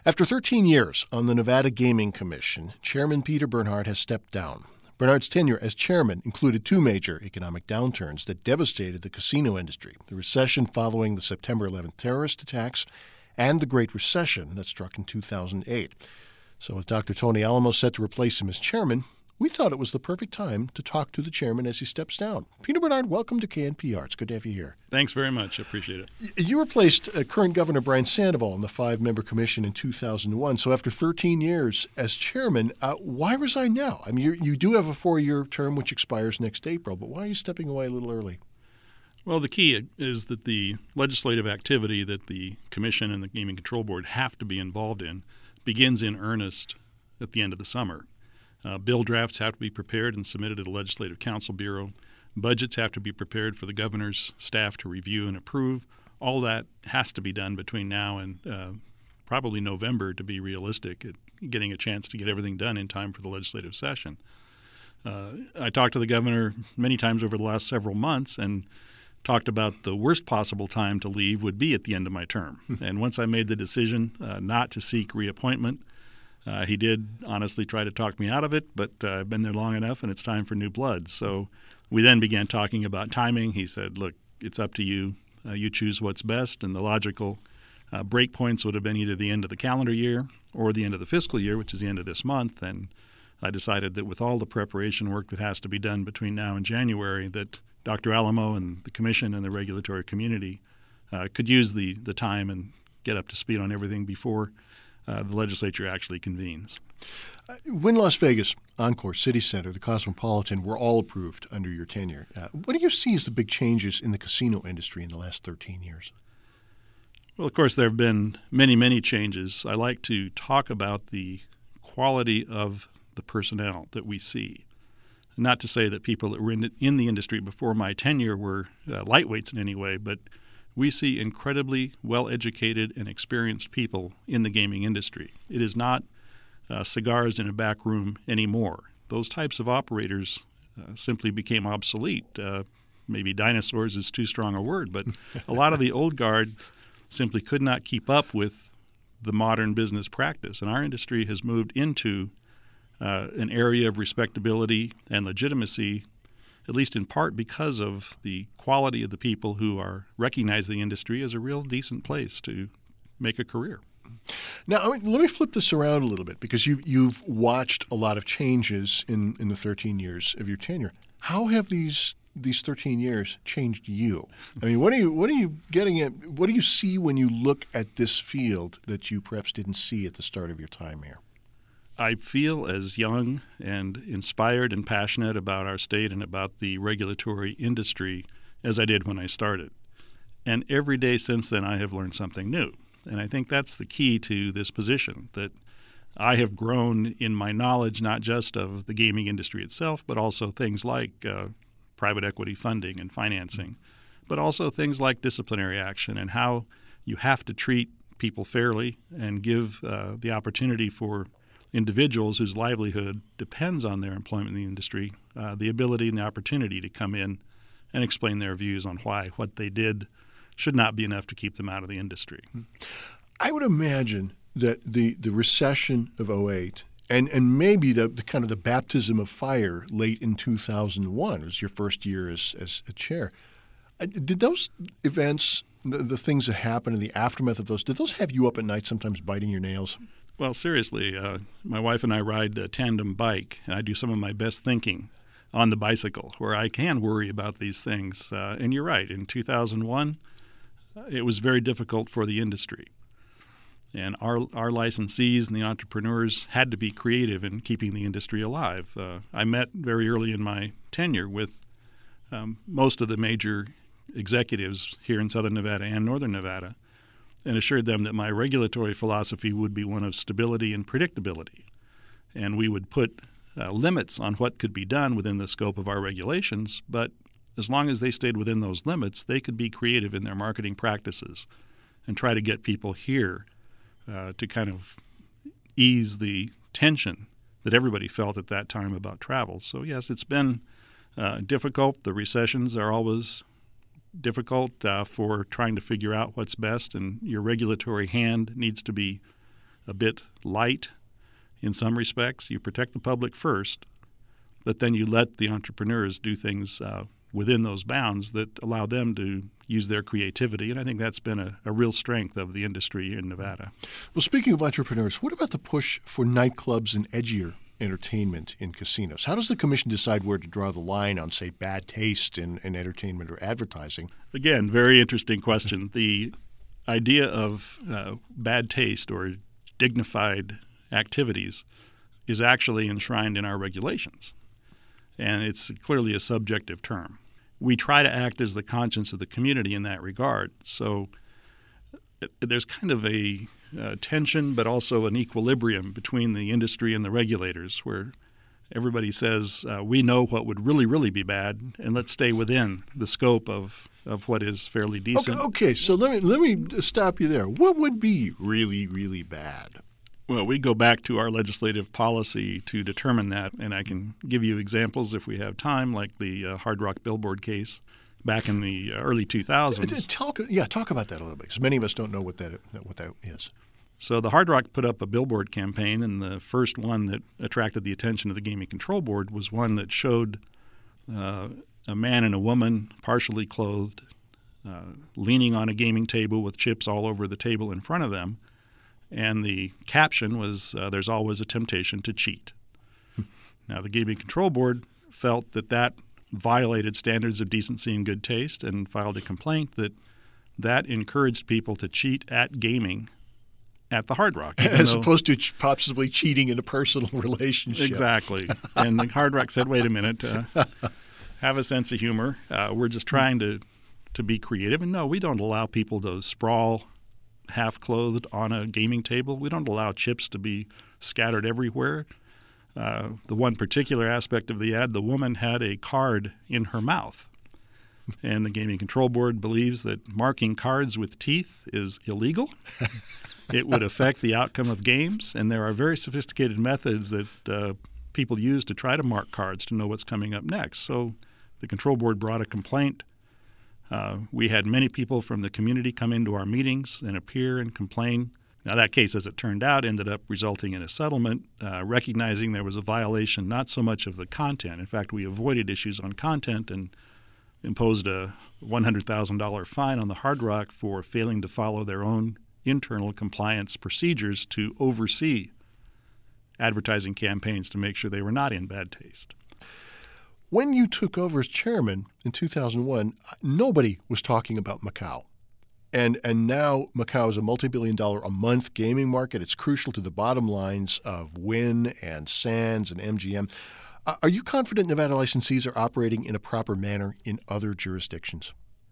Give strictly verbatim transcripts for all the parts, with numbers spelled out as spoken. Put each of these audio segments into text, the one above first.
After thirteen years on the Nevada Gaming Commission, Chairman Peter Bernhardt has stepped down. Bernhardt's tenure as chairman included two major economic downturns that devastated the casino industry: the recession following the September eleventh terrorist attacks and the Great Recession that struck in two thousand eight. So with Doctor Tony Alamo set to replace him as chairman, we thought it was the perfect time to talk to the chairman as he steps down. Peter Bernhardt, welcome to K N P R. It's good to have you here. Thanks very much. I appreciate it. You replaced uh, current Governor Brian Sandoval on the five-member commission in two thousand one. So after thirteen years as chairman, uh, why resign now? I mean, you you do have a four-year term which expires next April, but why are you stepping away a little early? Well, the key is that the legislative activity that the commission and the Gaming Control Board have to be involved in begins in earnest at the end of the summer. Uh, bill drafts have to be prepared and submitted to the Legislative Council Bureau. Budgets have to be prepared for the governor's staff to review and approve. All that has to be done between now and uh, probably November to be realistic at getting a chance to get everything done in time for the legislative session. Uh, I talked to the governor many times over the last several months and talked about the worst possible time to leave would be at the end of my term. And once I made the decision uh, not to seek reappointment, Uh, he did honestly try to talk me out of it, but uh, I've been there long enough and it's time for new blood. So we then began talking about timing. He said, look, it's up to you. Uh, you choose what's best. And the logical uh, break points would have been either the end of the calendar year or the end of the fiscal year, which is the end of this month. And I decided that with all the preparation work that has to be done between now and January, that Doctor Alamo and the commission and the regulatory community uh, could use the, the time and get up to speed on everything before Uh, the legislature actually convenes. Uh, Wynn Las Vegas, Encore, City Center, the Cosmopolitan were all approved under your tenure. Uh, what do you see as the big changes in the casino industry in the last thirteen years? Well, of course, there have been many, many changes. I like to talk about the quality of the personnel that we see. Not to say that people that were in the, in the industry before my tenure were uh, lightweights in any way, but we see incredibly well-educated and experienced people in the gaming industry. It is not uh, cigars in a back room anymore. Those types of operators uh, simply became obsolete. Uh, maybe dinosaurs is too strong a word, but a lot of the old guard simply could not keep up with the modern business practice. And our industry has moved into uh, an area of respectability and legitimacy, at least in part because of the quality of the people who are recognize the industry as a real decent place to make a career. Now, I mean, let me flip this around a little bit, because you've, you've watched a lot of changes in, in the thirteen years of your tenure. How have these these thirteen years changed you? I mean, what are you what are you getting at? What do you see when you look at this field that you perhaps didn't see at the start of your time here? I feel as young and inspired and passionate about our state and about the regulatory industry as I did when I started. And every day since then, I have learned something new. And I think that's the key to this position, that I have grown in my knowledge not just of the gaming industry itself, but also things like uh, private equity funding and financing, but also things like disciplinary action and how you have to treat people fairly and give uh, the opportunity for individuals whose livelihood depends on their employment in the industry, uh, the ability and the opportunity to come in and explain their views on why what they did should not be enough to keep them out of the industry. I would imagine that the, the recession of oh eight and, and maybe the, the kind of the baptism of fire late in two thousand one, it was your first year as, as a chair. Uh, did those events, the, the things that happened in the aftermath of those, did those have you up at night sometimes biting your nails? Well, seriously, uh, my wife and I ride a tandem bike, and I do some of my best thinking on the bicycle, where I can worry about these things. Uh, and you're right, in two thousand one, it was very difficult for the industry. And our our licensees and the entrepreneurs had to be creative in keeping the industry alive. Uh, I met very early in my tenure with um, most of the major executives here in Southern Nevada and Northern Nevada, and assured them that my regulatory philosophy would be one of stability and predictability. And we would put uh, limits on what could be done within the scope of our regulations, but as long as they stayed within those limits, they could be creative in their marketing practices and try to get people here uh, to kind of ease the tension that everybody felt at that time about travel. So, yes, it's been uh, difficult. The recessions are always difficult uh, for trying to figure out what's best, and your regulatory hand needs to be a bit light in some respects. You protect the public first, but then you let the entrepreneurs do things uh, within those bounds that allow them to use their creativity. And I think that's been a, a real strength of the industry in Nevada. Well, speaking of entrepreneurs, what about the push for nightclubs and edgier entertainment in casinos? How does the commission decide where to draw the line on, say, bad taste in, in entertainment or advertising? Again, very interesting question. The idea of uh, bad taste or dignified activities is actually enshrined in our regulations, and it's clearly a subjective term. We try to act as the conscience of the community in that regard. So there's kind of a uh, tension, but also an equilibrium between the industry and the regulators, where everybody says, uh, we know what would really, really be bad, and let's stay within the scope of, of what is fairly decent. Okay, okay, so let me, let me stop you there. What would be really, really bad? Well, we go back to our legislative policy to determine that, and I can give you examples if we have time, like the uh, Hard Rock billboard case back in the early two thousands. Talk, yeah, talk about that a little bit, because many of us don't know what that what that is. So the Hard Rock put up a billboard campaign, and the first one that attracted the attention of the Gaming Control Board was one that showed uh, a man and a woman partially clothed, uh, leaning on a gaming table with chips all over the table in front of them. And the caption was, uh, there's always a temptation to cheat. Now, the Gaming Control Board felt that that violated standards of decency and good taste and filed a complaint that that encouraged people to cheat at gaming at the Hard Rock. As though, opposed to ch- possibly cheating in a personal relationship. Exactly. And the Hard Rock said, wait a minute, uh, have a sense of humor. Uh, we're just trying to, to be creative. And no, we don't allow people to sprawl half-clothed on a gaming table. We don't allow chips to be scattered everywhere. Uh, the one particular aspect of the ad, the woman had a card in her mouth. And the Gaming Control Board believes that marking cards with teeth is illegal. It would affect the outcome of games, and there are very sophisticated methods that uh, people use to try to mark cards to know what's coming up next. So the Control Board brought a complaint. Uh, we had many people from the community come into our meetings and appear and complain. Now, that case, as it turned out, ended up resulting in a settlement, uh, recognizing there was a violation not so much of the content. In fact, we avoided issues on content and imposed a one hundred thousand dollars fine on the Hard Rock for failing to follow their own internal compliance procedures to oversee advertising campaigns to make sure they were not in bad taste. When you took over as chairman in two thousand one, nobody was talking about Macau. And and now Macau is a multi-billion dollar a month gaming market. It's crucial to the bottom lines of Wynn and Sands and M G M. Uh, are you confident Nevada licensees are operating in a proper manner in other jurisdictions?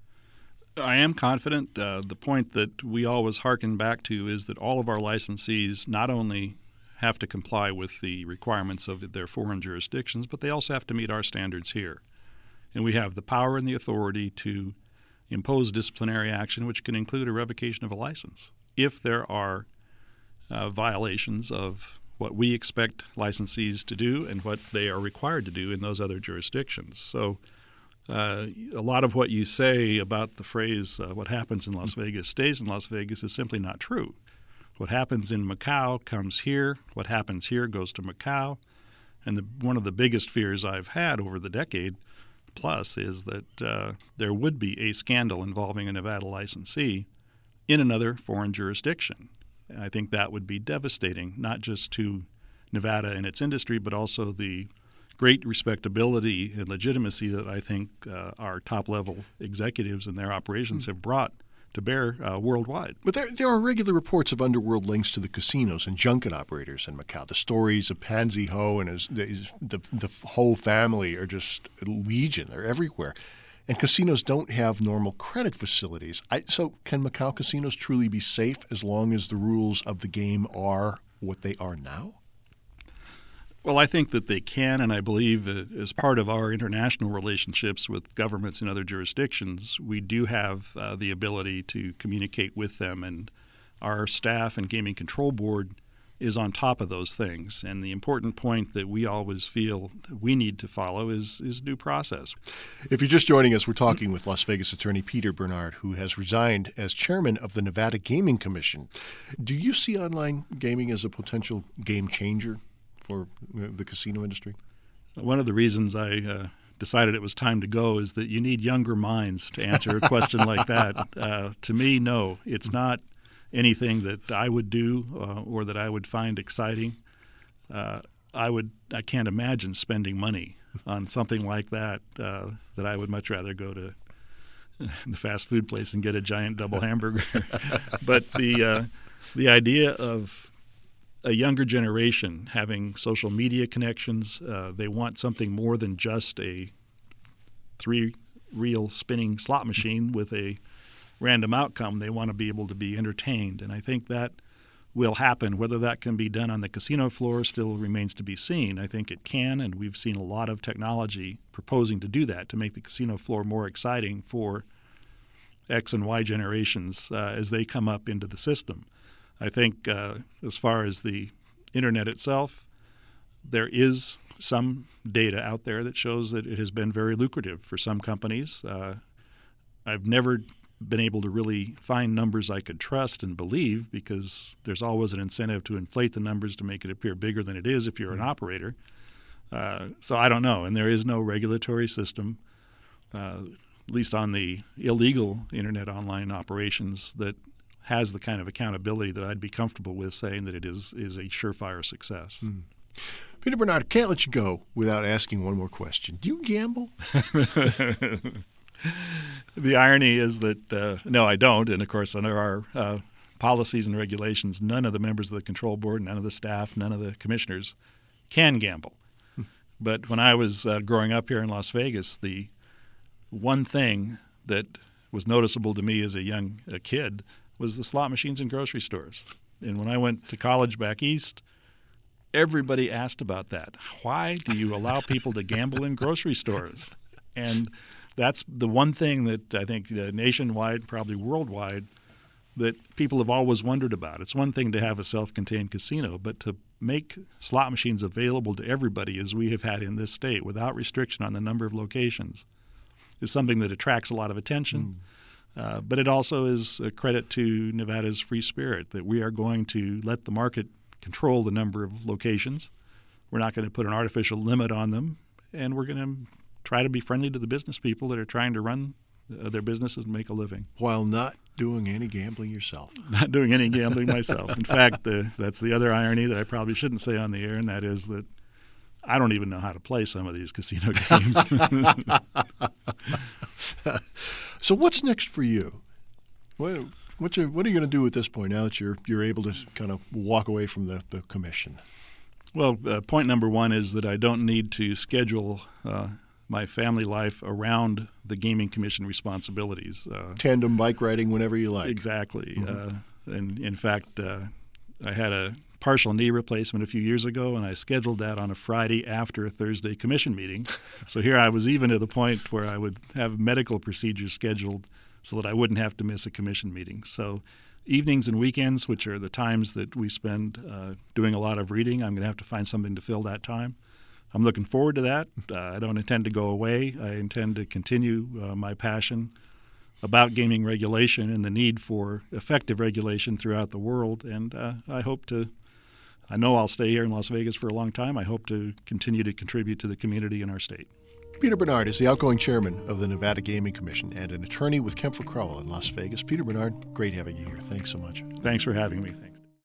I am confident. Uh, the point that we always hearken back to is that all of our licensees not only have to comply with the requirements of their foreign jurisdictions, but they also have to meet our standards here. And we have the power and the authority to impose disciplinary action, which can include a revocation of a license if there are uh, violations of what we expect licensees to do and what they are required to do in those other jurisdictions. So uh, a lot of what you say about the phrase, uh, what happens in Las Vegas stays in Las Vegas, is simply not true. What happens in Macau comes here. What happens here goes to Macau. And the, one of the biggest fears I've had over the decade plus is that uh, there would be a scandal involving a Nevada licensee in another foreign jurisdiction. And I think that would be devastating, not just to Nevada and its industry, but also the great respectability and legitimacy that I think uh, our top-level executives and their operations have brought to bear uh, worldwide. But there, there are regular reports of underworld links to the casinos and junket operators in Macau. The stories of Pansy Ho and his, his, the, the Ho family are just legion. They're everywhere. And casinos don't have normal credit facilities. I, so can Macau casinos truly be safe as long as the rules of the game are what they are now? Well, I think that they can, and I believe that as part of our international relationships with governments in other jurisdictions, we do have uh, the ability to communicate with them. And our staff and Gaming Control Board is on top of those things. And the important point that we always feel we need to follow is, is due process. If you're just joining us, we're talking with Las Vegas attorney Peter Bernard, who has resigned as chairman of the Nevada Gaming Commission. Do you see online gaming as a potential game changer for the casino industry? One of the reasons I uh, decided it was time to go is that you need younger minds to answer a question like that. Uh, to me, no, it's not anything that I would do uh, or that I would find exciting. Uh, I would I can't imagine spending money on something like that. Uh, that I would much rather go to the fast food place and get a giant double hamburger. But the uh, the idea of a younger generation having social media connections, uh, they want something more than just a three-reel spinning slot machine with a random outcome. They want to be able to be entertained, and I think that will happen. Whether that can be done on the casino floor still remains to be seen. I think it can, and we've seen a lot of technology proposing to do that, to make the casino floor more exciting for X and Y generations uh, as they come up into the system. I think uh, as far as the internet itself, there is some data out there that shows that it has been very lucrative for some companies. Uh, I've never been able to really find numbers I could trust and believe, because there's always an incentive to inflate the numbers to make it appear bigger than it is if you're an operator. Uh, so I don't know, and there is no regulatory system, uh, at least on the illegal internet online operations, that has the kind of accountability that I'd be comfortable with saying that it is is a surefire success. Mm. Peter Bernard, can't let you go without asking one more question. Do you gamble? The irony is that, uh, no, I don't. And, of course, under our uh, policies and regulations, none of the members of the control board, none of the staff, none of the commissioners can gamble. Hmm. But when I was uh, growing up here in Las Vegas, the one thing that was noticeable to me as a young a kid was the slot machines in grocery stores. And when I went to college back east, everybody asked about that. Why do you allow people to gamble in grocery stores? And that's the one thing that I think uh, nationwide, probably worldwide, that people have always wondered about. It's one thing to have a self-contained casino, but to make slot machines available to everybody, as we have had in this state, without restriction on the number of locations, is something that attracts a lot of attention. Mm. Uh, but it also is a credit to Nevada's free spirit, that we are going to let the market control the number of locations. We're not going to put an artificial limit on them, and we're going to try to be friendly to the business people that are trying to run uh, their businesses and make a living. While not doing any gambling yourself. Not doing any gambling myself. In fact, uh, that's the other irony that I probably shouldn't say on the air, and that is that I don't even know how to play some of these casino games. So what's next for you? What, what's your, what are you going to do at this point now that you're you're able to kind of walk away from the, the commission? Well, uh, point number one is that I don't need to schedule uh, my family life around the Gaming Commission responsibilities. Uh, Tandem bike riding whenever you like. Exactly. Mm-hmm. Uh, and in fact, uh, I had a partial knee replacement a few years ago, and I scheduled that on a Friday after a Thursday commission meeting. So here I was even to the point where I would have medical procedures scheduled so that I wouldn't have to miss a commission meeting. So evenings and weekends, which are the times that we spend uh, doing a lot of reading, I'm going to have to find something to fill that time. I'm looking forward to that. Uh, I don't intend to go away. I intend to continue uh, my passion about gaming regulation and the need for effective regulation throughout the world. And uh, I hope to I know I'll stay here in Las Vegas for a long time. I hope to continue to contribute to the community in our state. Peter Bernard is the outgoing chairman of the Nevada Gaming Commission and an attorney with Kempfer Crowell in Las Vegas. Peter Bernard, great having you here. Thanks so much. Thanks for having me. Thanks.